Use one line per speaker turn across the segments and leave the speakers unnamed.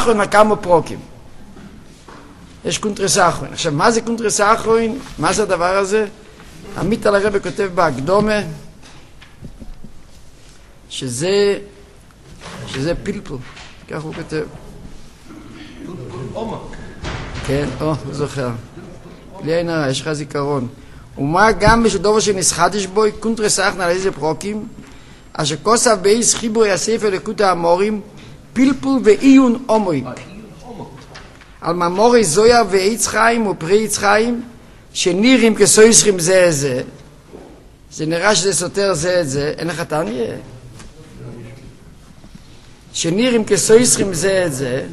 אחרון לכמה פרוקים. יש קונטרס אחרון. עכשיו, מה זה קונטרס אחרון? מה זה הדבר הזה? עמית על הרב כותב בהקדומה, שזה פלפל, כך הוא כותב. כן, זוכר. בלי עין הרע, יש לך זיכרון. ומה גם בשדובר שנסחדש בו, קונטרס אחרון על איזה פרוקים, אשר כוסף בייס חיבור הספר לקוט האמורים, פלפל ועיון אומוי. על מאמורי זויה ועץ חיים ופרי עץ חיים, שנראים כסויסרים זה את זה. זה נראה שזה סותר זה את זה. אין לך תניה? שנראים כסויסרים זה את זה.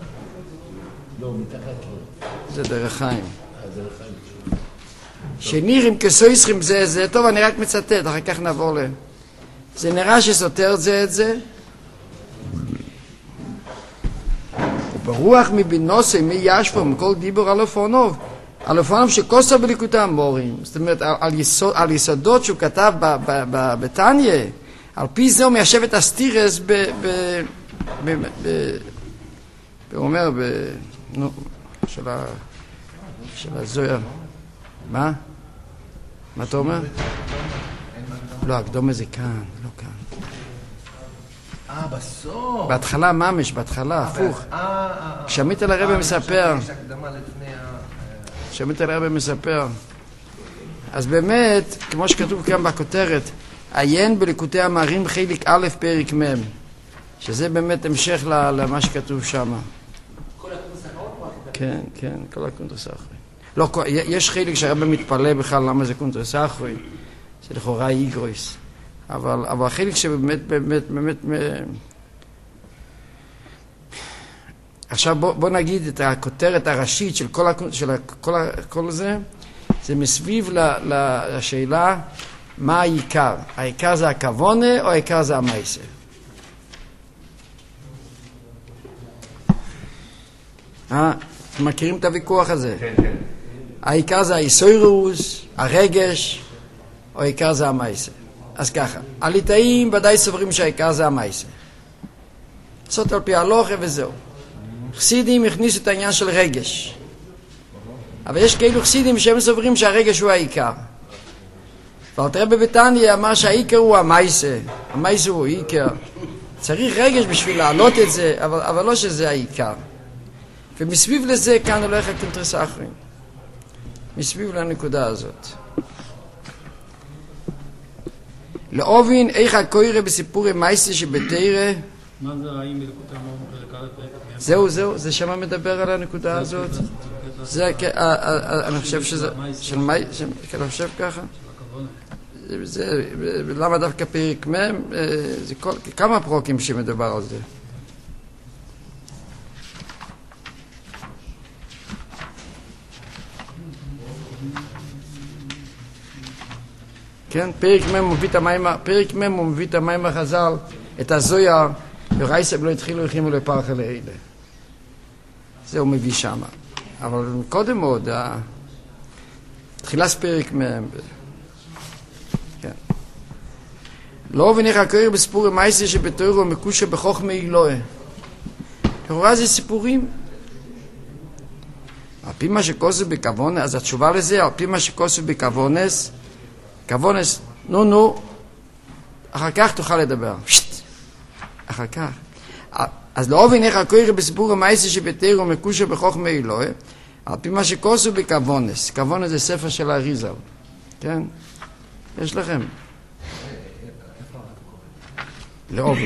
זה דרך חיים. שנראים כסויסרים זה את זה. טוב, אני רק מצטט, אחר כך נעבור ל... זה נראה שסותר זה את זה. ברוח מבינוסי, מי ישפו, מכל דיבור על אופונוב. על אופונוב שכוסו בליקוטי המורים. זאת אומרת, על יסודות שהוא כתב בתניה. על פי זה הוא מיישב את הסטירס הוא אומר, של הזויה. מה? מה אתה אומר? לא, הקדומה זה כאן, לא כאן.
בסוף.
בהתחלה ממש, בהתחלה, הפוך. כשעמית על הרבי מספר. כשעמית על הרבי מספר. אז באמת, כמו שכתוב כאן בכותרת, עיין בליקוטי המאמרים חלק א' פרק מ', שזה באמת המשך למה שכתוב שם.
כל הקונטרס האחרון?
כן, כן, כל הקונטרס האחרון. לא, יש חלק שהרבי מתפלא בכלל למה זה קונטרס האחרון, זה לכאורה איגרויס. אבל החלק שבאמת, באמת, עכשיו בוא נגיד את הכותרת הראשית של כל זה, זה מסביב לשאלה מה העיקר. העיקר זה הכוונה או העיקר זה המעשה? אתם מכירים את הוויכוח הזה?
כן, כן.
העיקר זה היסוירוס, הרגש, או העיקר זה המעשה? אז ככה, הליטאים ודאי סוברים שהעיקר זה המעשה. זאת על פי הלוכה וזהו. חסידים הכניסו את העניין של רגש. אבל יש כאילו חסידים שהם סוברים שהרגש הוא העיקר. ואלתר רבי בתניא אמר שהעיקר הוא המעשה. המעשה הוא העיקר. צריך רגש בשביל להעלות את זה, אבל לא שזה העיקר. ומסביב לזה כאן הולך הקונטרס האחרון. מסביב לנקודה הזאת. להבין איך הקורא בסיפורי מייסי שבתרא.
מה זה רעים בליקוטי המורים?
זהו, זה שמה מדבר על הנקודה הזאת. זה, אני חושב שזה, אני חושב ככה. למה דווקא פרק מ', זה כמה פרוקים שמדבר על זה. כן, פרק מ' הוא מביא את המים החז"ל, את הזויה, ורייסב לא התחילו הכימו לפרחה לאלה. זה הוא מביא שמה. אבל קודם מאוד, תחילת פרק מ' כן. לא ונך הקורא בסיפורי מייסי שבתורו מקושה בחוכמה אלוהי. לכאורה זה סיפורים. על פי מה שכוסו בכוונס, אז התשובה לזה, על פי מה שכוסו בכוונס, כוונס, נו, אחר כך תוכל לדבר. אחר כך. אז לא ונך הקורא בסיפורי מייסי שבתורו מקושה בחוכמה אלוהי, על פי מה שכוסו בכוונס. כוונס זה ספר של האריזל. כן? יש לכם? לאובן.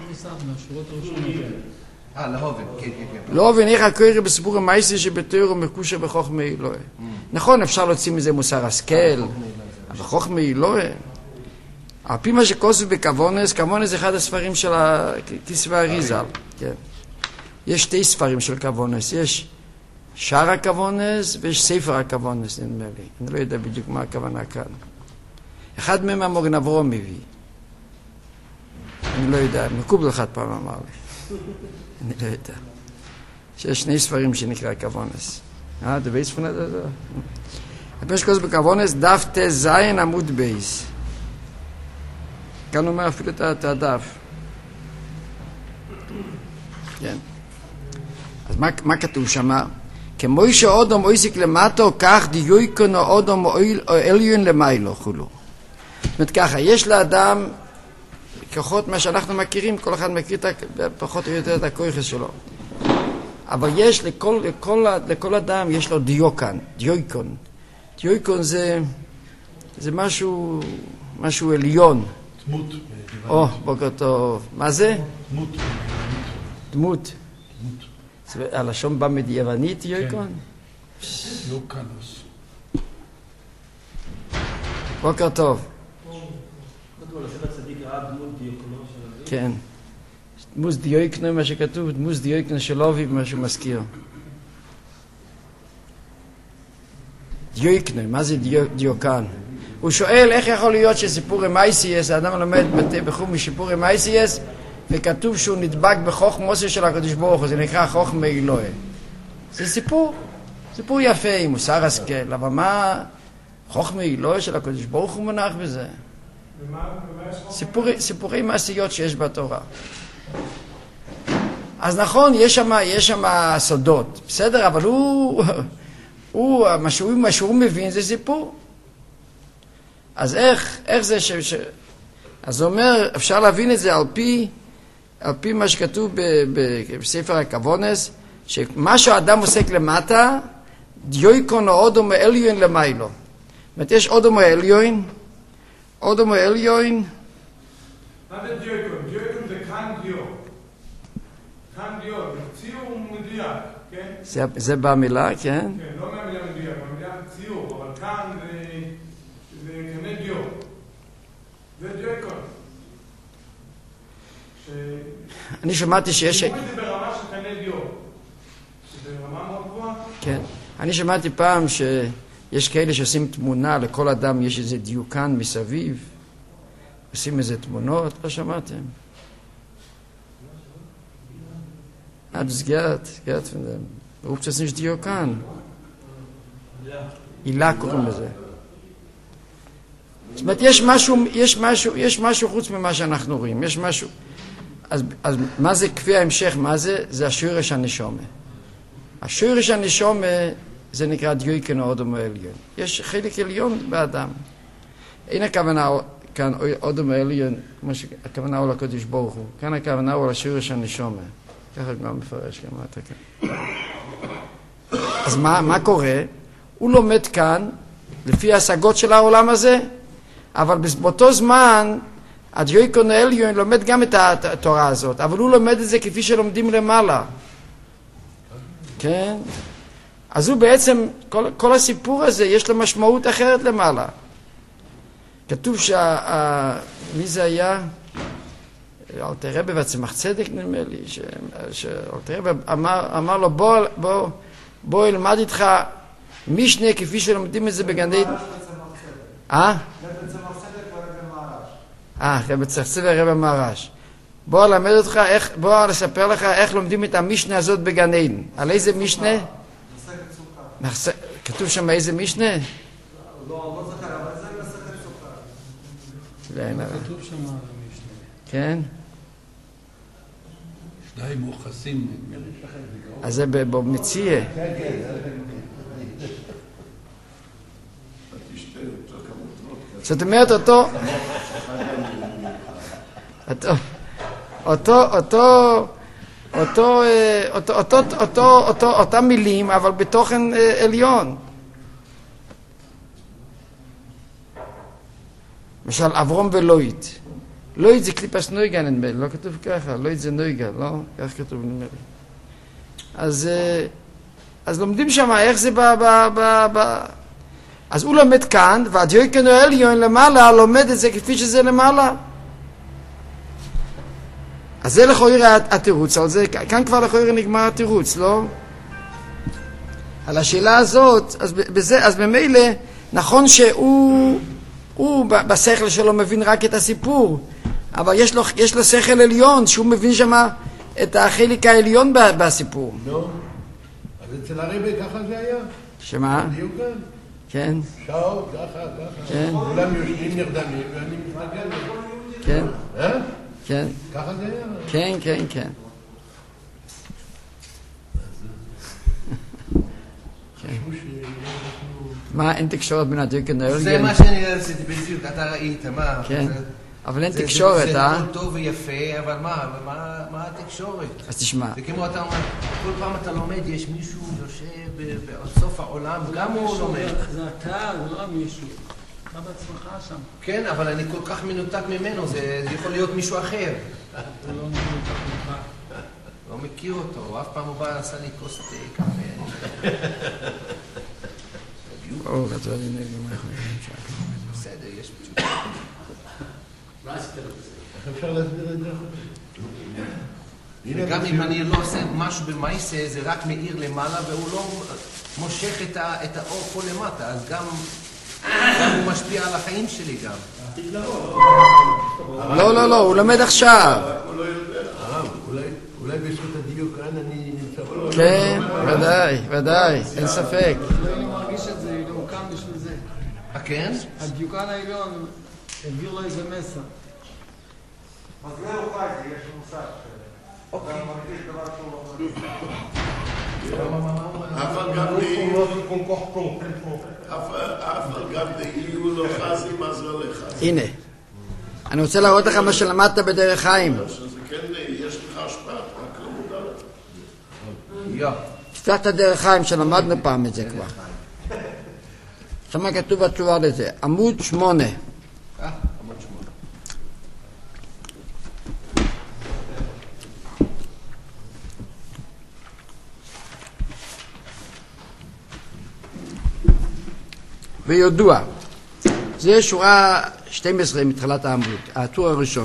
לאובן, כן.
לאובן, איך הקורא בסיפור המייסי שבתורו מקושר בחוכמה אלוהי. נכון, אפשר להוציא מזה מוסר השכל, אבל חוכמה אלוהי. על פי מה שכוסו בכוונס, כוונס זה אחד הספרים של כסבי האריזל. יש שתי ספרים של כוונס, יש שער הכוונס ויש ספר הכוונס, נדמה לי. אני לא יודע בדיוק מה הכוונה כאן. אחד מהם המורן אברום מביא. אני לא יודע, מקובל אחד פעם אמר לי. אני לא יודע. שיש שני ספרים שנקרא כוונס. דבי ספונה זה? הפרק שכוס בכוונס, דף תז עמוד בייס. כאן אומר אפילו את הדף. כן. אז מה כתוב שם? כמו שאודום אויסיק למטו, כך דיוקנו אודום עליון למיילו כולו. זאת אומרת ככה, יש לאדם כוחות מה שאנחנו מכירים, כל אחד מכיר פחות או יותר את הכוחס שלו. אבל יש לכל אדם יש לו דיוקן, דיוקון. דיוקון זה משהו עליון.
דמות.
בוקר טוב. מה זה? דמות. הלשון בא מיוונית, דיוקון?
דיוקנוס.
בוקר טוב. כן. דמוס דיוקנו, מה שכתוב, דמוס דיוקנו של אביב, מה שהוא מזכיר. דיוקנו, מה זה דיוקן? הוא שואל איך יכול להיות שסיפורי מייסייס, האדם לומד בחום משיפורי מייסייס, וכתוב שהוא נדבק בחוכמוסו של הקדוש ברוך הוא, זה נקרא חוכמה אלוהי. זה סיפור יפה, עם מוסר השכל, אבל מה חוכמה אלוהי של הקדוש ברוך הוא מונח בזה? סיפורי מעשיות שיש בתורה. אז נכון, יש שם סודות, בסדר, אבל מה שהוא מבין זה סיפור. אז איך זה אז הוא אומר, אפשר להבין את זה על פי מה שכתוב בספר הכוונס, שמה שהאדם עוסק למטה, דיוקון או אודום עליון למיילו. זאת אומרת, יש אודום עליון, מה זה
דיוקון? דיוקון זה כאן דיו. כאן דיו, ציור מדויק, כן?
זה במילה, כן?
כן, לא מהמילה מדויק, מהמילה ציור, אבל כאן זה כנה דיו. זה דיוקון.
אני שמעתי שיש...
דימוי זה ברמה של כנה דיו. שזה ברמה מאוד גבוהה? כן.
אני שמעתי פעם שיש כאלה שעושים תמונה, לכל אדם יש איזה דיוקן מסביב, עושים איזה תמונות, לא שמעתם? Das geht von dem. Ruft das nicht דיוקן. הילה קוראים לזה. זאת אומרת, יש משהו חוץ ממה שאנחנו רואים, יש משהו. אז מה זה כפי ההמשך? מה זה? זה השורש הנשומה. השורש הנשומה זה נקרא דיוקן או אודום עליון. יש חלק עליון באדם. אין הכוונה כאן אודום עליון, כמו שהכוונה הוא לקדוש ברוך הוא. כאן הכוונה הוא לשורש הנשומה. ככה גם מפרש גם אתה כאן. אז מה קורה? הוא לומד כאן, לפי ההשגות של העולם הזה, אבל באותו זמן, הדיוקן העליון לומד גם את התורה הזאת, אבל הוא לומד את זה כפי שלומדים למעלה. כן? אז הוא בעצם, כל הסיפור הזה, יש לו משמעות אחרת למעלה. כתוב מי זה היה? אלתר רבי והצמח צדק נדמה לי, שאלתר רבי אמר לו בוא ילמד איתך משנה כפי שלומדים את זה בגן עדן. רבי צמח צדק ורבי מהר"ש. בוא ללמד אותך, בוא לספר לך איך לומדים את המשנה הזאת בגן עדן. על איזה משנה? כתוב שם איזה משנה?
לא זכר, אבל זה מסכת סוכה.
כתוב שם על המשנה.
כן?
שני מוחסים.
אז זה במציאה. זאת אומרת אותם מילים, אבל בתוכן עליון. למשל, אברום ולויט. לויט זה קליפס נויגן, נדמה לי, לא כתוב ככה, לויט זה נויגן, לא? כך כתוב, נדמה לי. אז לומדים שם איך זה אז הוא לומד כאן, והדיוקן העליון למעלה לומד את זה כפי שזה למעלה. אז זה לכאורה התירוץ, על זה, כאן כבר לכאורה נגמר התירוץ, לא? על השאלה הזאת, אז במילא, נכון שהוא בשכל שלו מבין רק את הסיפור, אבל יש לו שכל עליון, שהוא מבין שם את החלק העליון בסיפור.
לא, אז אצל הרבי ככה זה היה?
שמה?
דיוקן?
כן.
שעות, ככה.
כן.
כולם יושבים נרדמים ואני מתנגד.
כן. כן.
ככה זה היה?
כן. מה, אין תקשורת בין הדיוקן לאלגן?
זה מה שאני רציתי בדיוק, אתה ראית, מה?
כן, אבל אין תקשורת,
זה הכל טוב ויפה, אבל מה התקשורת?
אז תשמע.
זה כמו אתה אומר, כל פעם אתה לומד, יש מישהו יושב בסוף העולם, גם הוא לומד.
זה אתה, זה לא מישהו. אתה בעצמך שם.
כן, אבל אני כל כך מנותק ממנו, זה יכול להיות מישהו אחר.
הוא לא מנותק ממך.
לא מכיר אותו, אף פעם הוא בא לעשה לי כוס תה, קפה. בסדר, יש תשובה.
איך אפשר להסביר את זה?
וגם אם אני לא עושה משהו במעשה, זה רק מאיר למעלה, והוא לא מושך את האור פה למטה, אז גם הוא משפיע על החיים שלי גם.
לא, הוא לומד עכשיו.
אולי בזכות הדיוק כאן אני נמצא פה.
כן, ודאי, אין ספק.
אני מרגיש את זה, הוא קם בשביל זה.
כן?
הדיוקן העליון העביר לו איזה מסר.
אז לא יוכל, יש מושג. אתה מרגיש דבר שהוא
אבל גם דהיו לו חזים אז לא לחזים.
הנה, אני רוצה להראות לך מה שלמדת בדרך חיים.
שזה כן, יש לך השפעה, רק לא מודע לך.
תפתח את הדרך חיים שלמדנו פעם את זה כבר. שמה כתוב התשובה לזה, עמוד 8.
עמוד 8.
וידוע, זה שורה 12 מתחילת העמוד, הטור הראשון.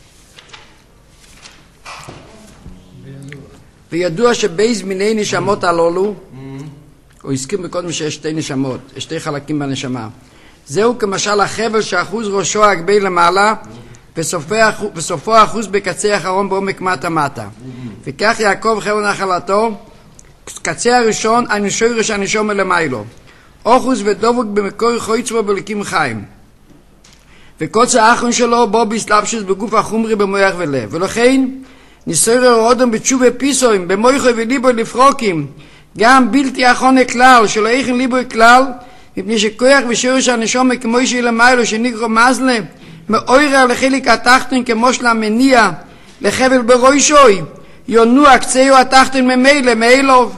וידוע שבייז מיני נשמות הללו, הוא הזכיר מקודם שיש שתי נשמות, יש שתי חלקים בנשמה. זהו כמשל החבל שאחוז ראשו הגבי למעלה, וסופו האחוז בקצה האחרון בעומק מטה. וכך יעקב חבל נחלתו, קצה הראשון, הנשורש הנשום מלמיילו. אוחוז ודבוק במקור חויץ ובליקים חיים. וקוצר האחרון שלו בו בסלבשוס בגוף החומרי במוח ולב. ולכן ניסויר אודם בתשובה פיסוים, במויכו וליבו לפרוקים, גם בלתי אחרון כלל, שלא איכן ליבו כלל, מפני שכוח ושורש הנשום כמו שלמיילו שנקרא מזלה, מאוירה לחלק התחתון כמו של המניע, לחבל בראשוי, יונוע קצהו התחתון ממילא, מאילוב.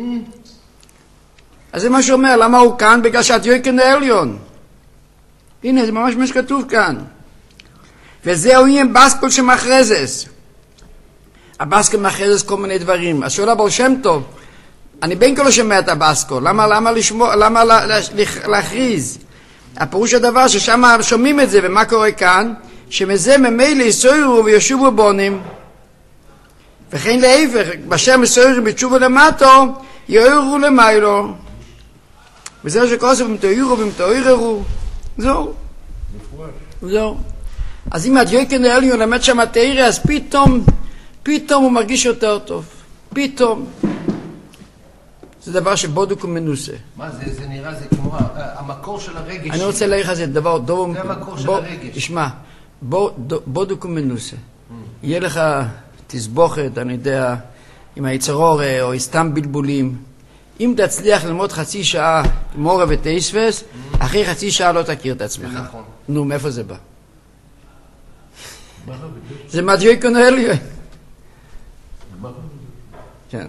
אז זה מה שאומר, למה הוא כאן? בגלל שהדיוקן העליון. הנה, זה ממש מה שכתוב כאן. וזהו יהיה בסקול שמחרזס. הבסקול מחרזס כל מיני דברים. אז שואל הבר שם טוב, אני בין כל שומע את הבסקול, למה להכריז? הפירוש הדבר ששם שומעים את זה, ומה קורה כאן? שמזה ממילא יסוירו וישובו בונים. וכן להיפך, בשם יסוירו בתשובו למטו, יאורו למיילו. וזה שכוסף ומתאירו ומתאירו. זהו. אז אם הדיוקן העליון למד שם התאירה, אז פתאום הוא מרגיש יותר טוב. פתאום. זה דבר שבודוק ומנוסה.
מה זה? זה נראה, זה כמו המקור של הרגש.
אני רוצה להגיד לך, זה דבר דוב.
זה המקור של הרגש.
תשמע, בודוק ומנוסה. יהיה לך תסבוכת, אני יודע, עם היצרור או סתם בלבולים. אם תצליח ללמוד חצי שעה מורה ותייספס, אחרי חצי שעה לא תכיר את עצמך.
נכון.
נו, מאיפה זה בא? זה מהדיוקן העליון. כן.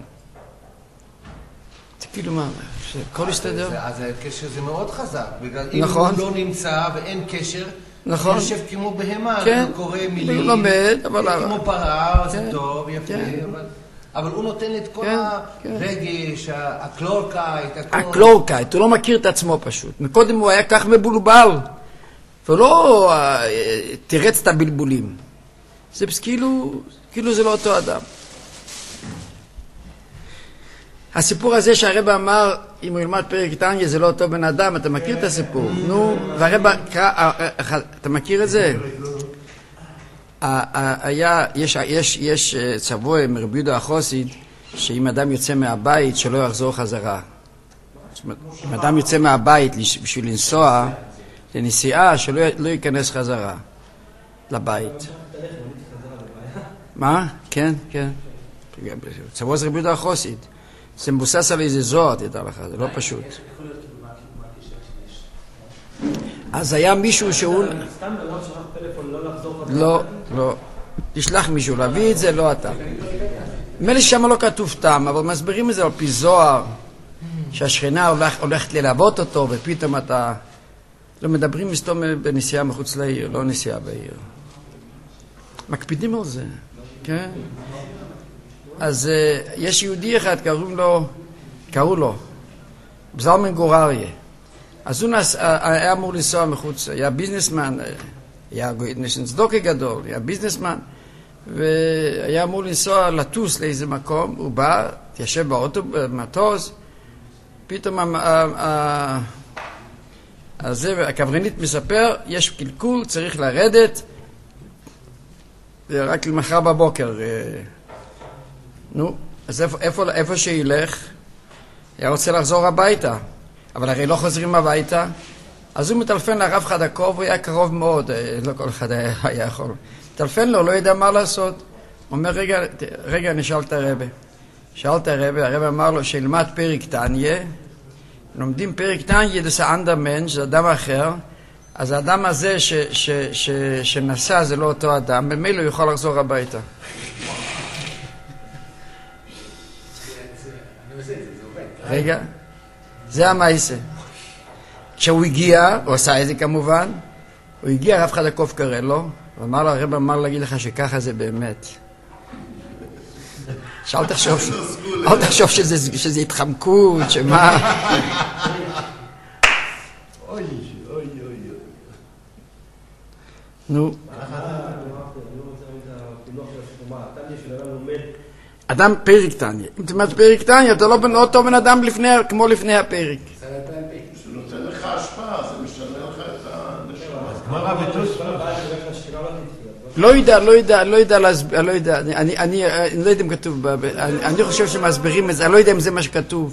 זה כאילו מה, שהכל יסתדר.
אז הקשר זה מאוד חזק, בגלל אם
נכון.
הוא לא נמצא ואין קשר,
נכון.
הוא יושב כמו בהמה,
כן.
הוא קורא מילים,
הוא לומד, אבל...
כמו פרה, זה
כן.
טוב, יפה,
כן.
אבל הוא נותן את כל
כן,
הרגש, הקלורקייט, הכל.
הקלורקייט, הוא לא מכיר את עצמו פשוט. מקודם הוא היה כך מבולבל, ולא תירץ את הבלבולים. זה כאילו זה לא אותו אדם. הסיפור הזה שהרבא אמר, אם הוא ילמד פרק תניא זה לא אותו בן אדם, אתה מכיר את הסיפור? נו, והרבא, אתה מכיר את זה? יש צבוע מרבי יהודה החסיד, שאם אדם יוצא מהבית שלא יחזור חזרה. זאת אומרת, אם אדם יוצא מהבית בשביל לנסוע לנסיעה, שלא ייכנס חזרה לבית. מה? כן. צבוע זה רבי יהודה החסיד. זה מבוסס על איזה זוהר, תדע לך, זה לא פשוט. אז היה מישהו שהוא...
סתם לא שלח טלפון לא לחזור...
לא. תשלח מישהו להביא את זה, לא אתה. נדמה לי ששם לא כתוב תם, אבל מסבירים את זה על פי זוהר, שהשכינה הולכת ללוות אותו, ופתאום אתה... לא מדברים מסתום בנסיעה מחוץ לעיר, לא נסיעה בעיר. מקפידים על זה, כן? אז יש יהודי אחד, קראו לו, זלמן גורריה. אז הוא היה אמור לנסוע מחוץ, היה ביזנסמן, היה צדוקה גדול, היה ביזנסמן, והיה אמור לנסוע לטוס לאיזה מקום, הוא בא, תיישב באוטו, במטוס, פתאום הקברניט מספר, יש קלקול, צריך לרדת, רק למחר בבוקר. נו, אז איפה שילך? היה רוצה לחזור הביתה, אבל הרי לא חוזרים הביתה. אז הוא מטלפן לרב חדקוב, הוא היה קרוב מאוד, לא כל אחד היה יכול. מטלפן לו, לא ידע מה לעשות. הוא אומר, רגע, אני שאל את הרב. הרב אמר לו, שילמד פרק תניא, לומדים פרק תניא, זה אנדר מנש, זה אדם אחר, אז האדם הזה שנסע זה לא אותו אדם, במילא הוא יכול לחזור הביתה. רגע, זה המעשה. כשהוא הגיע, הוא עשה את זה כמובן, הוא הגיע, רב חדקוב קרא לו, ואמר לו, הרב אמר להגיד לך שככה זה באמת. שאל תחשוב שזה התחמקות, שמה...
אוי.
נו. אדם פרק תניא. אם תלמד פרק תניא, אתה לא אותו בן אדם כמו לפני הפרק.
זה נותן לך השפעה, זה משנה לך את הנשמה.
גמרא בתוספות.
לא יודע, אני לא יודע אם כתוב, אני חושב שמסבירים את זה, אני לא יודע אם זה מה שכתוב.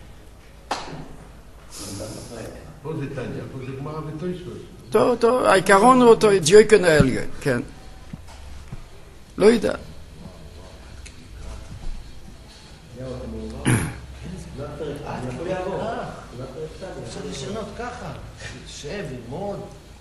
פה זה תניא, פה זה גמרא בתוספות.
טוב, העיקרון הוא אותו, ג'ויקן העליון, כן. לא יודע.
אפשר לשנות ככה, שב, ללמוד,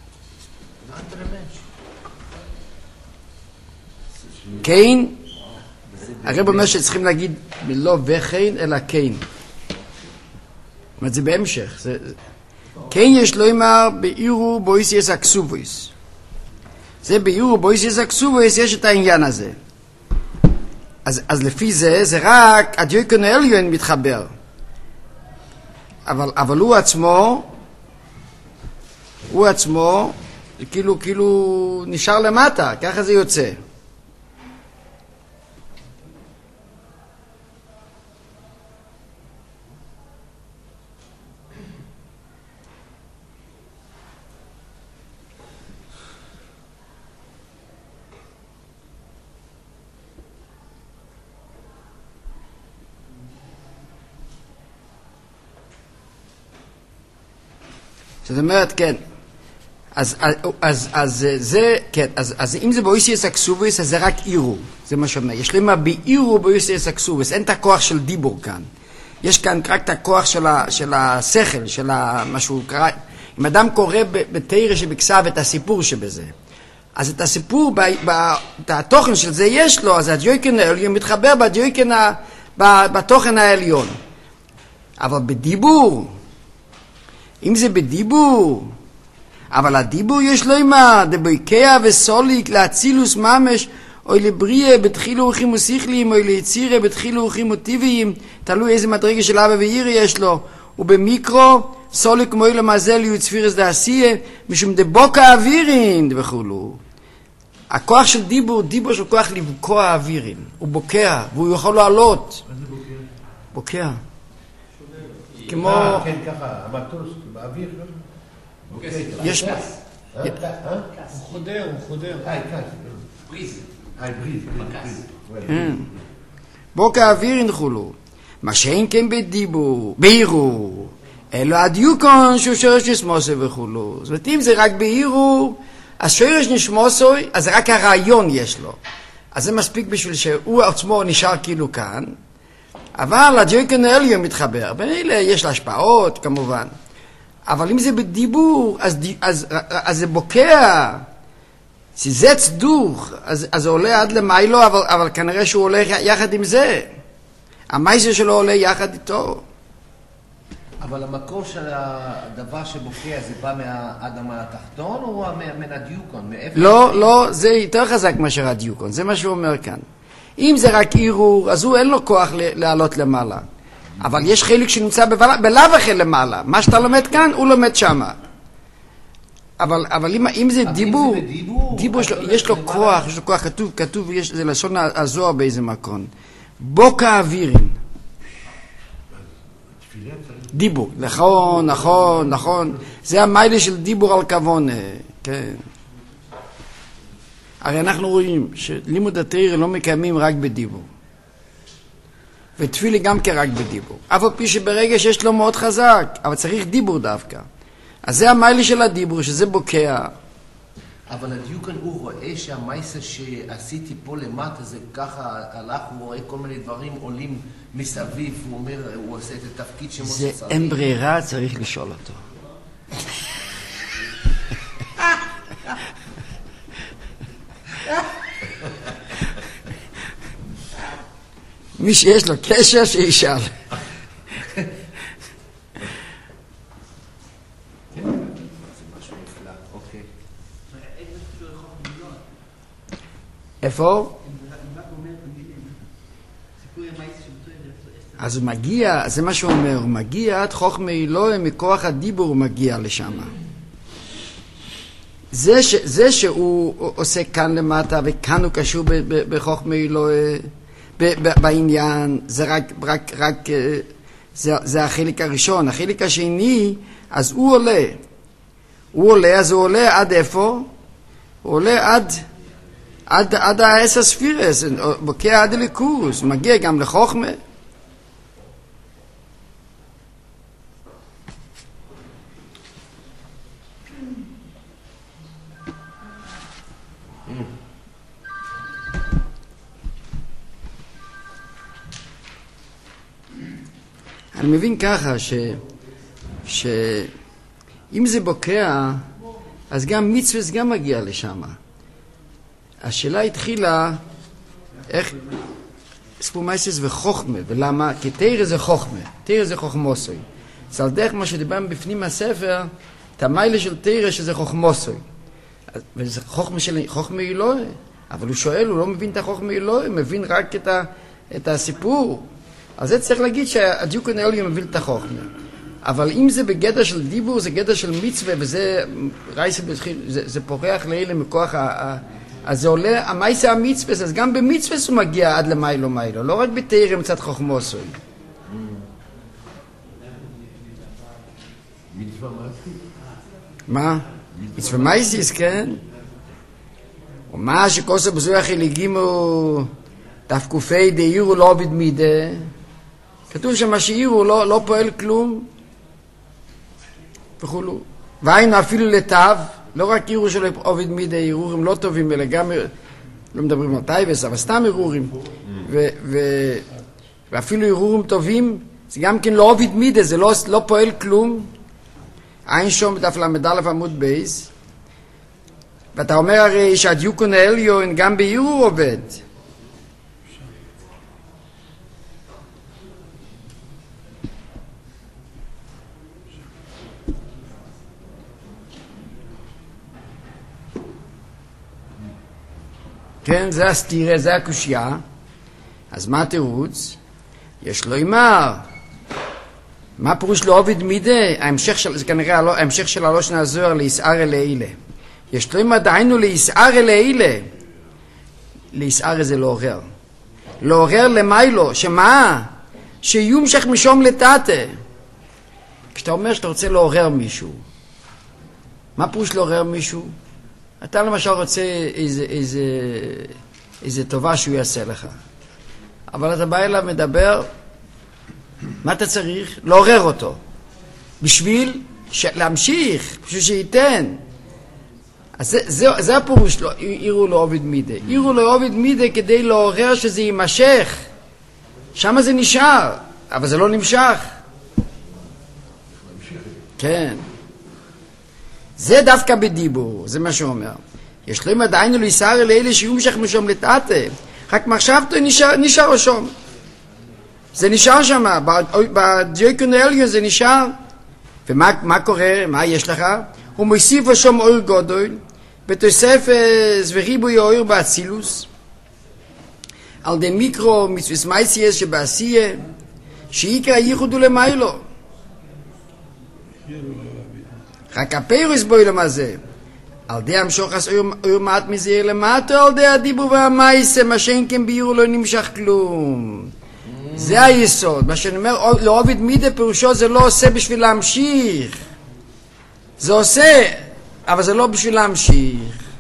קיין, הרב אומר שצריכים להגיד לא וחיין, אלא קיין. זאת אומרת, זה בהמשך. קיין יש לו אמר באירו בויסיס אקסובויס. זה באירו בויסיס אקסובויס יש את העניין הזה. אז לפי זה רק הדיוקן העליון מתחבר. אבל הוא עצמו כאילו נשאר למטה, ככה זה יוצא. זאת אומרת, כן. אז אם זה באויסיאס אקסובוס, אז זה רק אירו. זה מה שאומר. יש למה באירו באויסיאס אקסובוס. אין את הכוח של דיבור כאן. יש כאן רק את הכוח של השכל, של מה שהוא קרא. אם אדם קורא בתורה שבכסף את הסיפור שבזה, אז את הסיפור, את התוכן של זה יש לו, אז הדיוקן העליון מתחבר בתוכן העליון. אבל בדיבור, אם זה בדיבור, אבל הדיבור יש לו אימה, דבויקיה וסוליק להצילוס ממש, או לבריה בתחילו ורחימו שכליים, או ליצירה בתחילו ורחימו טבעיים, תלוי איזה מדרגה של אבא ואירי יש לו, ובמיקרו, סוליק כמו אילו מזל יהיו צפירס דעשייה, משום דבוקה האווירין, וכולו. הכוח של דיבור של כוח לבקוע האווירין, הוא בוקע, והוא יכול לעלות.
מה זה
בוקע.
בוקר?
כמו...
כן, ככה, המטוס, באוויר, לא?
יש...
הוא חודר.
בריז.
בוקע האווירין חולו. מה שאין כן בדיבור, בעירור, אלו הדיוקון שהוא שורש נשמוסו וכולו. זאת אומרת, אם זה רק בעירור, אז שורש נשמוסו, אז רק הרעיון יש לו. אז זה מספיק בשביל שהוא עצמו נשאר כאילו כאן, אבל הדיוקן העליון מתחבר, ואלה יש לה השפעות כמובן, אבל אם זה בדיבור, אז זה בוקע, זה צדוך, אז זה עולה עד למיילו, אבל כנראה שהוא עולה יחד עם זה, המייסה שלו עולה יחד איתו.
אבל המקור של הדבר שבוקע זה בא מהאדם התחתון או מן הדיוקון?
לא, זה יותר חזק מאשר הדיוקון, זה מה שהוא אומר כאן. אם זה רק עירור, אז הוא אין לו כוח לעלות למעלה. אבל יש חלק שנמצא בלאו הכי למעלה. מה שאתה לומד כאן, הוא לומד שמה. אבל אם זה דיבור, יש לו כוח, כתוב, זה לשון הזוהר באיזה מקום. בוקע אווירין. דיבור, נכון. זה המיילה של דיבור על כוון, כן. הרי אנחנו רואים שלימוד התורה לא מקיימים רק בדיבור. ותפילה גם כרק בדיבור. אף על פי שברגע שיש לו מאוד חזק, אבל צריך דיבור דווקא. אז זה המיילה של הדיבור, שזה בוקע.
אבל הדיוקן הוא רואה שהמייסה שעשיתי פה למטה זה ככה הלך, הוא רואה כל מיני דברים עולים מסביב, הוא אומר, הוא עושה את התפקיד שמשה
זה
צריך.
אין ברירה, צריך לשאול אותו. מי שיש לו קשר שישאל. איפה? אז הוא מגיע, זה מה שהוא אומר, הוא מגיע עד חוכמה אלוהי, מכוח הדיבור הוא מגיע לשם. זה שהוא עושה כאן למטה וכאן הוא קשור בחוכמה אלוהי בעניין, זה רק זה החלק הראשון. החלק השני, אז הוא עולה, אז הוא עולה עד איפה? הוא עולה עד העשר ספירס, בוקע עד הליכוז, מגיע גם לחוכמה. אני מבין ככה שאם זה בוקע, אז גם מצווה גם מגיע לשם. השאלה התחילה איך ספומייסס וחוכמה, ולמה? כי תרא זה חוכמה, תרא זה חוכמוסוי. אז על דרך מה שדיברנו בפנים הספר, את המיילה של תרא שזה חוכמוסוי. וזה חוכמה אלוהי, אבל הוא שואל, הוא לא מבין את החוכמה אלוהי, הוא מבין רק את הסיפור. אז זה צריך להגיד שהדיוקון העליון מבין את החוכמה. אבל אם זה בגדר של דיבור, זה גדר של מצווה, וזה זה פורח לאלה מכוח אז זה עולה, המייסה המצווה, אז גם במצווה הוא מגיע עד למיילו, לא רק בתרא מצד חוכמוסוי.
מצווה מייסיס?
מה? מצווה מייסיס, כן? ומה שכוסו בזויה חליגימו תפקופי דאירו לא עובד מידה, כתוב שמה שאירו לא פועל כלום וכולו. והיינו אפילו לתו, לא רק עירור של עובד מידה, עירורים לא טובים, אלא גם, לא מדברים על טייבס, אבל סתם עירורים. ואפילו עירורים טובים, זה גם כן לא עובד מידה, זה לא פועל כלום. אין שום בדף למדלף עמוד בייס. ואתה אומר הרי שהדיוקון העליון גם בעירור עובד. כן, זה הסתירה, זה הקושיה. אז מה התירוץ? יש לו אימר. מה פירוש לא עובד מידי? זה כנראה ההמשך של הלושן הזוהר ליסער אלה. יש לו אימר דהיינו ליסער אלה. ליסער זה לעורר. לעורר למיילו, שמה? שיומשך משום לטאטה. כשאתה אומר שאתה רוצה לעורר מישהו, מה פירוש לעורר מישהו? אתה למשל רוצה איזה טובה שהוא יעשה לך. אבל אתה בא אליו מדבר, מה אתה צריך? לעורר אותו. בשביל להמשיך, בשביל שייתן. אז זה הפירוש, עירו לא עובד מידה. עירו לא עובד מידה כדי לעורר שזה יימשך. שם זה נשאר, אבל זה לא נמשך. כן. זה דווקא בדיבור, זה מה שהוא אומר. יש להם עדיין לא יסער אל אלה שיהיו משך משום לטעתה. רק מחשבתו נשאר שם. זה נשאר שם, בדיוקן העליון זה נשאר. ומה קורה? מה יש לך? הוא מוסיף שם אור גדול, בתוספת וריבוי האור באצילוס, על די מיקרו מצווה מייסייס שבעשייה, שעיקר הייחוד הוא למיילו. רק הפירוס בוילום הזה, על די המשוחס אור מעט מזה למטו, על די הדיבור והמייסה, מה שאין כן ביור לא נמשך כלום. זה היסוד. מה שאני אומר, לא עובד מידה פירושו, זה לא עושה בשביל להמשיך. זה עושה, אבל זה לא בשביל להמשיך.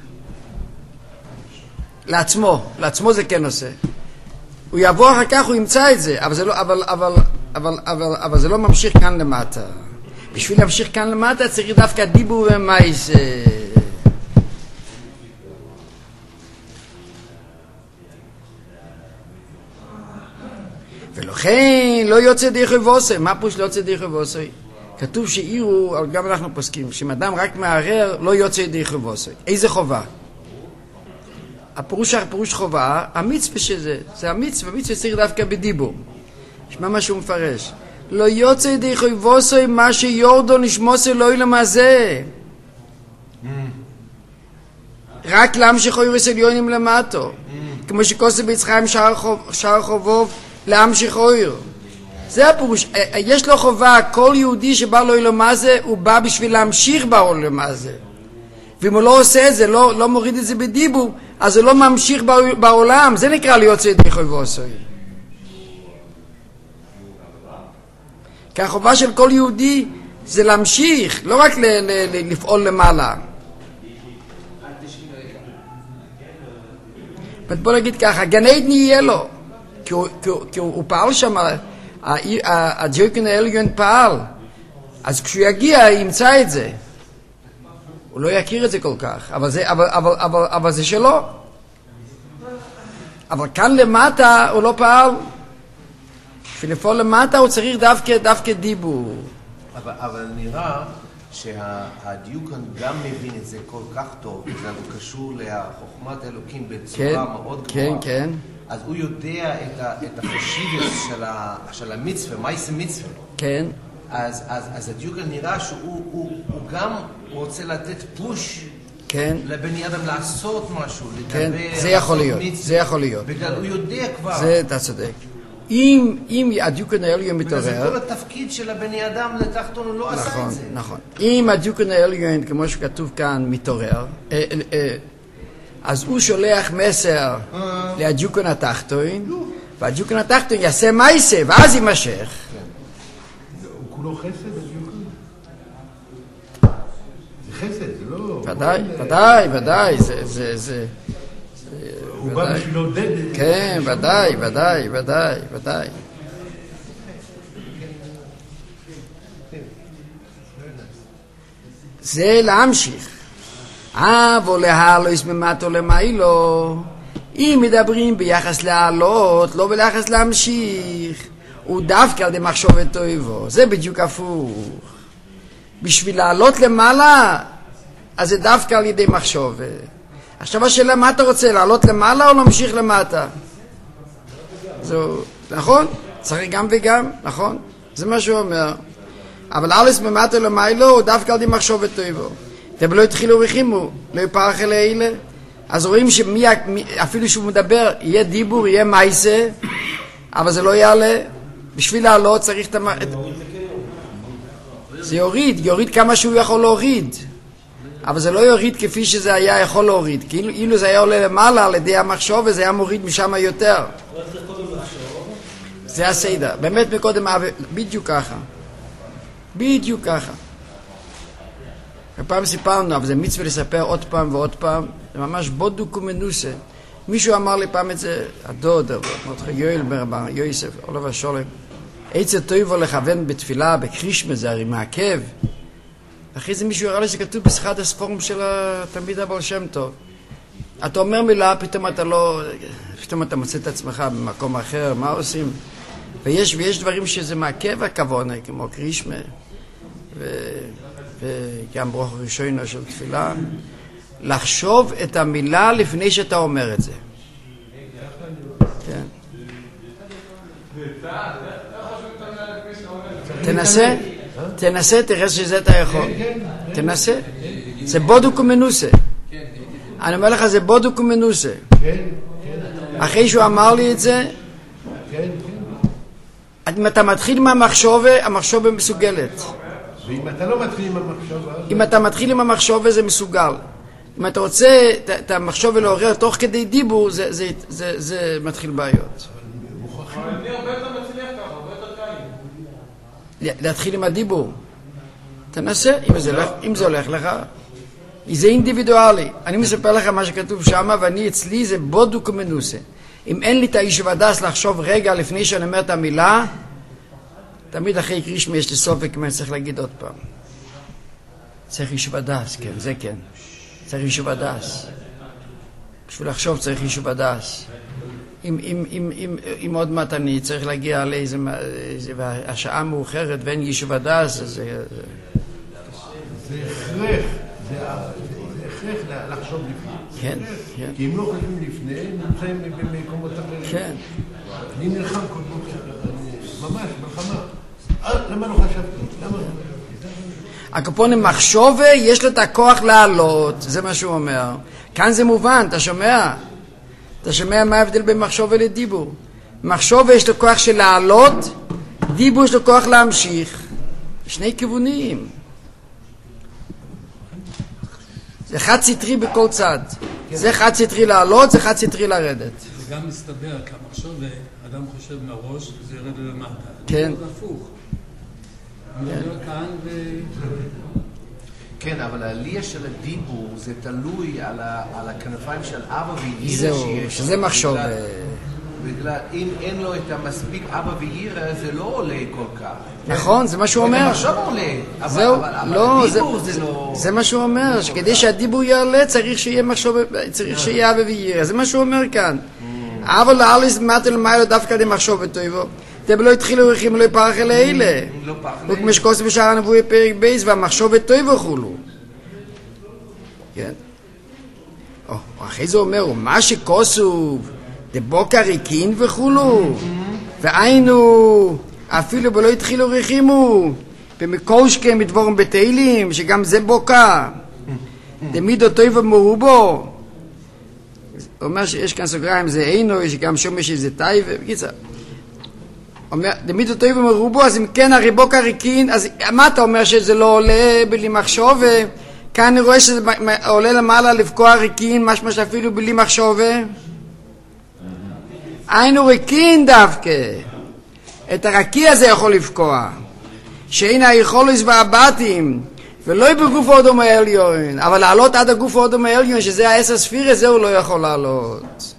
לעצמו זה כן עושה. הוא יבוא אחר כך, הוא ימצא את זה, אבל זה לא, אבל זה לא ממשיך כאן למטה. בשביל להמשיך כאן למטה צריך דווקא דיבור ומייסה. ולכן לא יוצא דרך ובוסי. מה פירוש לא יוצא דרך ובוסי? כתוב שאירו, גם אנחנו פוסקים, שאם אדם רק מערער, לא יוצא דרך ובוסי. איזה חובה? הפירוש חובה, המצווה שזה, זה המצווה צריך דווקא בדיבור. שמע מה שהוא מפרש. לא יוצא דרך ובוסי מה שיורדו נשמוסי לא ילמה הזה. רק להמשיך אוירס עליונים למטו. כמו שכוסה ביצחיים שער חובוב, להמשיך אויר. זה הפירוש. יש לו חובה, כל יהודי שבא לו אילום הזה, הוא בא בשביל להמשיך בעולם הזה. ואם הוא לא עושה את זה, לא מוריד את זה בדיבור, אז הוא לא ממשיך בעולם. זה נקרא להיות צדיק ועושוי. כי החובה של כל יהודי זה להמשיך, לא רק לפעול למעלה. בוא נגיד ככה, גן עדן יהיה לו. כי הוא פעל שם, הדיוקן העליון פעל, אז כשהוא יגיע ימצא את זה. הוא לא יכיר את זה כל כך, אבל זה שלו. אבל כאן למטה הוא לא פעל. בשביל לפעול למטה הוא צריך דווקא דיבור.
אבל נראה שהדיוקן גם מבין את זה כל כך טוב, בגלל הוא קשור לחוכמת האלוקים בצורה מאוד גבוהה. כן. אז הוא יודע את החשיבות של המצווה, מייס מצווה. כן. אז הדיוקן נראה שהוא גם רוצה לתת פוש לבני אדם לעשות משהו, לדבר,
זה יכול להיות, זה יכול להיות.
בגלל הוא יודע כבר.
זה אתה צודק. אם הדיוקן העליון מתעורר...
וזה כל התפקיד של הבני אדם לתחתון, הוא לא עשה את זה.
נכון. אם הדיוקן העליון, כמו שכתוב כאן, מתעורר, אז הוא שולח מסר להדיוקן התחתון, והדיוקן התחתון יעשה מייסה, ואז יימשך.
הוא כולו חסד, הדיוקן? זה חסד, זה לא...
ודאי, זה...
הוא בא בשביל לעודד.
כן, ודאי. זה להמשיך. ולהעלוס ממטו למיילו. אם מדברים ביחס להעלות, לא ביחס להמשיך, הוא דווקא על די מחשבת טויבו. זה בדיוק הפוך. בשביל לעלות למעלה, אז זה דווקא על ידי מחשבת. עכשיו השאלה, מה אתה רוצה? לעלות למעלה או להמשיך למטה? זהו, נכון? צריך גם וגם, נכון? זה מה שהוא אומר. אבל אלס ממטה למיילו, הוא דווקא על די מחשבת טויבו. ולא התחילו וחימו, לא יפרח אלה אלה. אז רואים אפילו שהוא מדבר, יהיה דיבור, יהיה מייסה, אבל זה לא יעלה. בשביל לעלות צריך את זה יוריד כמה שהוא יכול להוריד. אבל זה לא יוריד כפי שזה היה יכול להוריד. כי אילו זה היה עולה למעלה על ידי המחשוב, וזה היה מוריד משם יותר. זה הסדר. באמת מקודם, בדיוק ככה. הפעם סיפרנו, אבל זה מצווה לספר עוד פעם ועוד פעם. זה ממש בודוק ומנוסה. מישהו אמר לי פעם את זה, הדוד, יואל בר יוסף, עולב השולם. עצה טויבו לכוון בתפילה, בקרישמה, זה הרי מעכב. אחרי זה מישהו הראה לי שכתוב בשחת הספורם של התלמיד הבעל שם טוב. אתה אומר מילה, פתאום אתה מוצא את עצמך במקום אחר, מה עושים? ויש דברים שזה מעכב הכוונה, כמו קרישמה, וגם ברוך ראשונה של תפילה, לחשוב את המילה לפני שאתה אומר את זה. כן. תנסה, תראה שזה אתה יכול. תנסה. זה בודוק ומנוסה. אני אומר לך, זה בודוק ומנוסה. אחרי שהוא אמר לי את זה, אם אתה מתחיל עם המחשבה, המחשבה מסוגלת.
ואם אתה לא מתחיל עם המחשבה...
אם אתה מתחיל עם המחשבה זה מסוגל. אם אתה רוצה את המחשבה לעורר תוך כדי דיבור, זה מתחיל בעיות.
אבל אני הרבה יותר מצליח ככה, הרבה יותר קל.
להתחיל עם הדיבור. תנסה, אם זה הולך לך. זה אינדיבידואלי. אני מספר לך מה שכתוב שם, ואני אצלי זה בודוק ומנוסה. אם אין לי את האיש ודס לחשוב רגע לפני שאני אומר את המילה, תמיד אחרי קרישמה יש לי סופק מה אני צריך להגיד עוד פעם. צריך איש ודס, כן, זה כן. צריך איש ודס. בשביל לחשוב צריך איש ודס. אם עוד מעט אני צריך להגיע לאיזה, והשעה מאוחרת ואין איש ודס, אז
זה הכרח. זה הכרח לחשוב לפני.
כן, כן.
כי אם לא חושבים לפני, נמצאים במקומות אחרים.
כן.
אני נלחם כל בוקר, ממש, מלחמה. למה לא חשבתי? למה?
הקופונים מחשובה, יש לו את הכוח לעלות, זה מה שהוא אומר. כאן זה מובן, אתה שומע? אתה שומע מה ההבדל בין מחשובה לדיבור? מחשובה יש לו כוח של לעלות, דיבור יש לו כוח להמשיך. שני כיוונים. זה חד סטרי בכל צד. זה חד סטרי לעלות, זה חד סטרי לרדת.
זה גם מסתבר, כמחשוב, אדם חושב מראש, זה ירד למטה.
כן.
זה הפוך. מדבר כאן ו...
כן, אבל העלייה של הדיבור זה תלוי על הכנפיים של אבא וירא
זהו,
שיש.
שזה מחשוב.
בגלל, אם אין לו את המספיק אבא וירא, זה לא עולה כל כך.
נכון, זה מה שהוא אומר.
עכשיו עולה,
זהו, לא,
הדיבור זה לא...
זה מה שהוא אומר, שכדי שהדיבור יעלה צריך שיהיה מחשוב, צריך שיהיה אבא וירא. זה מה שהוא אומר כאן. אבל לאליס מטה למיילו דווקא למחשוב וטויבו. לא התחילו רכים לא יפרח אלה אלה. וכמשקוס בשער הנבואי פרק בייס והמחשוב וטויבו חולו. כן. אחרי זה אומר, ומה שכוסוב דבוקה ריקין וחולו. והיינו, אפילו בלא התחילו רחימו. במקושקם בדבורם בתהילים, שגם זה בוקה. דמידו טויבו מרובו. הוא אומר שיש כאן סוגריים, זה אינו, יש גם שומש איזה טייב, בקיצר. אומר, דמידו טויבו מרובו, אז אם כן הריבוק הריקין, אז מה אתה אומר שזה לא עולה בלי מחשוב? כאן אני רואה שזה עולה למעלה לבקוע ריקין, משמע שאפילו בלי מחשוב. היינו ריקין דווקא. את הרקיע הזה יכול לבקוע. שאין היכולת והבתים, ולא בגוף אודום העליון, אבל לעלות עד הגוף אודום העליון, שזה העשר ספירה, זה הוא לא יכול לעלות.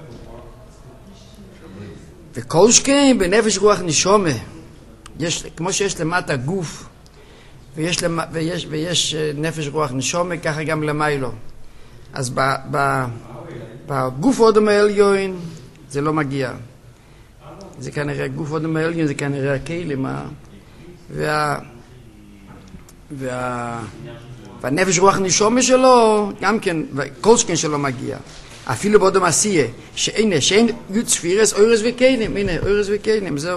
וכל שכן בנפש רוח נשומה, כמו שיש למטה גוף, ויש נפש רוח נשומה, ככה גם למיילו. אז בגוף אודום העליון זה לא מגיע. זה כנראה גוף אודום העליון, זה כנראה הכלים, והנפש רוח נשומה שלו, גם כן, כל שכן שלו מגיע. אפילו באודום עשייה, שאין יוד ספירס, אוירס וקיינים, הנה, אוירס וקיינים, זהו.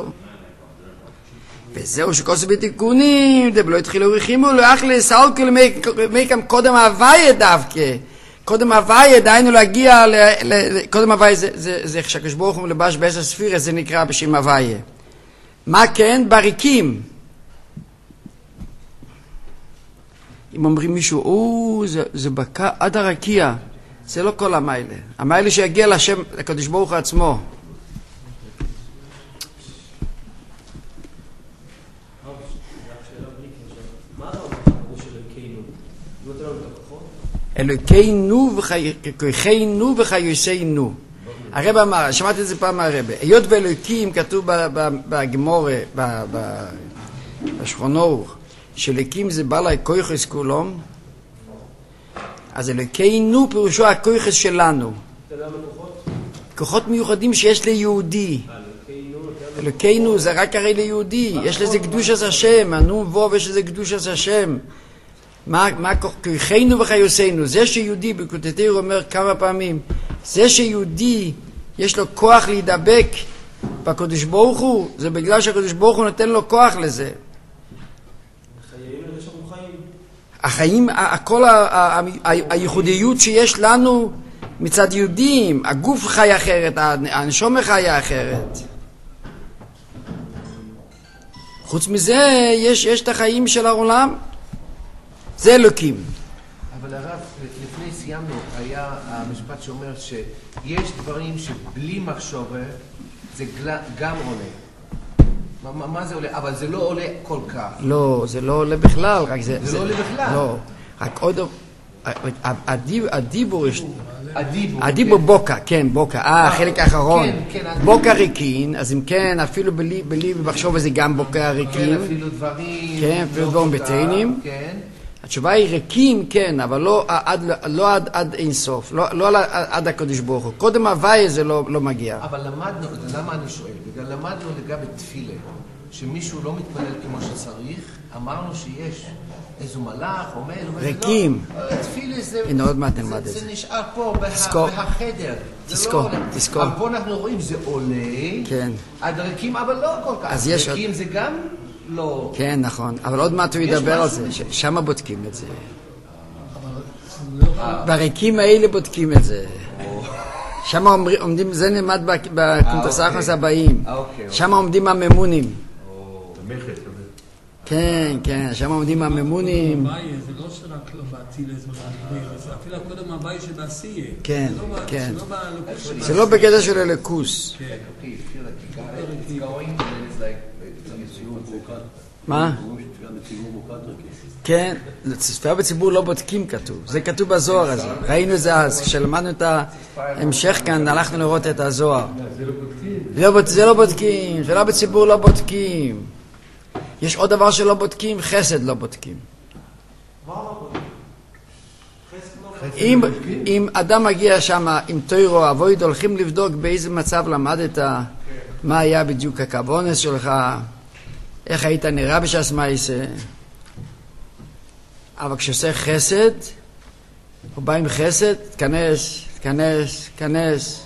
וזהו שכוסו בתיקונים, דבלו התחילו רחימו, לא אכלי סלקו למקם קודם הוויה דווקא. קודם הוויה, דיינו להגיע, קודם הוויה זה כשהקדוש ברוך הוא מלבש בעשר ספירס, זה נקרא בשם הוויה. מה כן? בריקים. אם אומרים מישהו, זה בקע עד הרקיע, זה לא כל המיילה. המיילה שיגיע לשם, לקדוש ברוך הוא עצמו. אלוקינו וכוחנו וחיוסנו. הרב אמר, שמעתי את זה פעם מהרב, היות ואלוקים כתוב בגמורה, בשכונו, שאלוקים זה בעל כוחס כולם, אז אלוקינו פירושו הכוחס שלנו. כוחות מיוחדים שיש ליהודי. אלוקינו זה רק הרי ליהודי, יש לזה קדוש אז השם, הנום ווב יש לזה קדוש אז השם. מה כוחנו וחיוסנו, זה שיהודי בקוטטר אומר כמה פעמים, זה שיהודי יש לו כוח להידבק בקדוש ברוך הוא, זה בגלל שהקדוש ברוך הוא נותן לו כוח לזה. החיים, כל הייחודיות שיש לנו מצד יהודים, הגוף חי אחרת, הנשמה חיה אחרת. חוץ מזה יש את החיים של העולם, זה אלוקים.
אבל הרב, לפני סיימנו, היה המשפט שאומר שיש דברים שבלי מחשבה זה גם עולה. מה זה עולה? אבל זה לא עולה כל כך.
לא, זה לא עולה בכלל.
זה לא עולה בכלל.
לא, רק עוד... הדיבור יש...
הדיבור,
בוקה, כן, בוקה. החלק האחרון. בוקה ריקין, אז אם כן, אפילו בלי במחשוב זה גם בוקה ריקין.
כן, אפילו דברים...
כן, אפילו דברים בטעינים.
כן.
התשובה היא ריקים, כן, אבל לא עד אינסוף, לא עד הקדוש ברוך הוא. קודם הוואי זה לא מגיע.
אבל למדנו, למה אני שואל? בגלל למדנו לגבי תפילה, שמישהו לא מתפלל כמו שצריך, אמרנו שיש איזו מלאך, אומר,
ריקים.
תפילה זה...
הנה עוד מעט נלמד את זה.
זה נשאר פה בחדר.
תזכור.
אבל פה אנחנו רואים, זה עולה,
כן.
עד ריקים, אבל לא כל כך. ריקים זה גם... לא.
כן, נכון. אבל עוד מעט הוא ידבר על זה. שם בודקים את זה. בריקים האלה בודקים את זה. שם עומדים, זה נלמד בקונטרסחוס הבאים. שם עומדים הממונים. כן, כן, שם עומדים הממונים.
זה לא שרק לא באצילה, זה אפילו הקודם הבאי שבעשייה.
כן, כן. זה לא בקטע של אלוקוס. מה? כן, ספירה בציבור לא בודקים כתוב, זה כתוב בזוהר הזה, ראינו את זה אז, כשלמדנו את ההמשך כאן, הלכנו לראות את הזוהר. זה לא בודקים, ספירה בציבור לא בודקים. יש עוד דבר שלא בודקים, חסד לא בודקים. אם אדם מגיע שם עם תוירו, אבויד, הולכים לבדוק באיזה מצב למדת, מה היה בדיוק הקבונס שלך, איך היית נראה בשעס מייסה. אבל כשעושה חסד, הוא בא עם חסד, תכנס.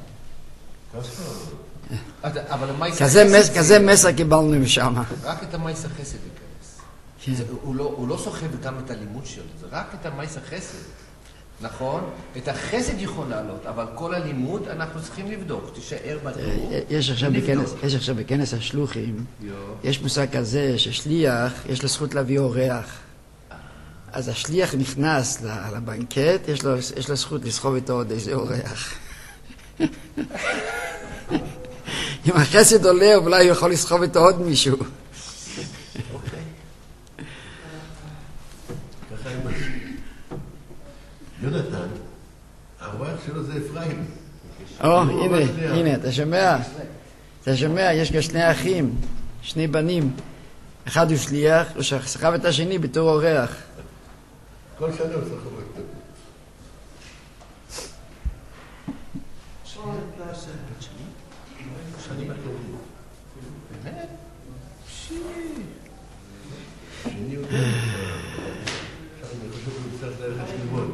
כזה מסר קיבלנו משם.
רק את המייסה חסד ייכנס. הוא לא סוחב גם את הלימוד שלו, זה רק את המייסה חסד. נכון? את החסד יכול לעלות, אבל כל הלימוד אנחנו צריכים לבדוק. תישאר בדיוק.
יש עכשיו בכנס השלוחים, יש מושג כזה ששליח, יש לו זכות להביא אורח. אז השליח נכנס לבנקט, יש לו זכות לסחוב איתו עוד איזה אורח. אם החסד עולה, אולי הוא יכול לסחוב איתו עוד מישהו.
יונתן, האורח שלו זה אפרים.
הנה, אתה שומע, יש גם שני אחים, שני בנים. אחד הוא שליח, הוא סחב את השני בתור אורח.
כל שנה הוא סחב אותו. שנים הטובים. באמת? שני הוא טוב. אני חושב שהוא צריך ללכת ללמוד.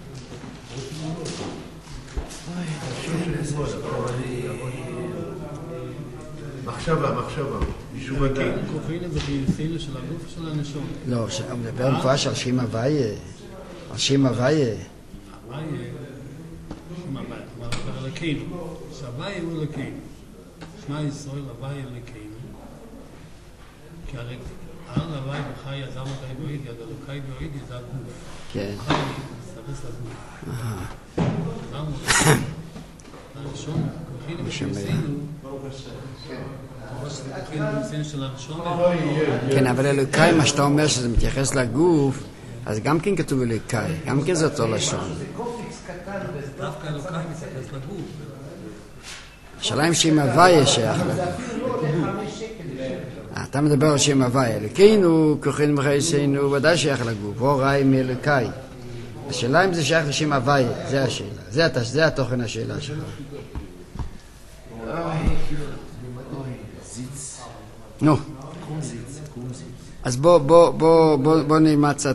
מחשבה, מישהו מכיר.
כופין את זה ביצינו של הגוף של הנשום.
לא, הוא מדבר מפורש על שם הוויה. על שם הוויה.
הוויה, כלומר אלוקינו. שהוויה הוא אלוקינו. שמע ישראל הוויה אלוקינו. כי הרי על הוויה וחי יזם אותי באוידי, עד אלוקי באוידי זה הגוף.
כן.
חי מסתרס לגוף. למה? הנשום, כופין ביצינו.
כן, אבל אלוקי, מה שאתה אומר שזה מתייחס לגוף, אז גם כן כתוב אלוקי, גם כן זה אותו לשון.
דווקא אלוקי מתייחס לגוף.
השאלה אם שם הוויה שייך לגוף. אתה מדבר על שם הוויה, אלוקינו, כוחנו וחייסנו, ודאי שייך לגוף, הוראי מאלוקי. השאלה אם זה שייך לשם הוויה, זה השאלה, זה התוכן השאלה שלך. נו. אז בוא נלמד קצת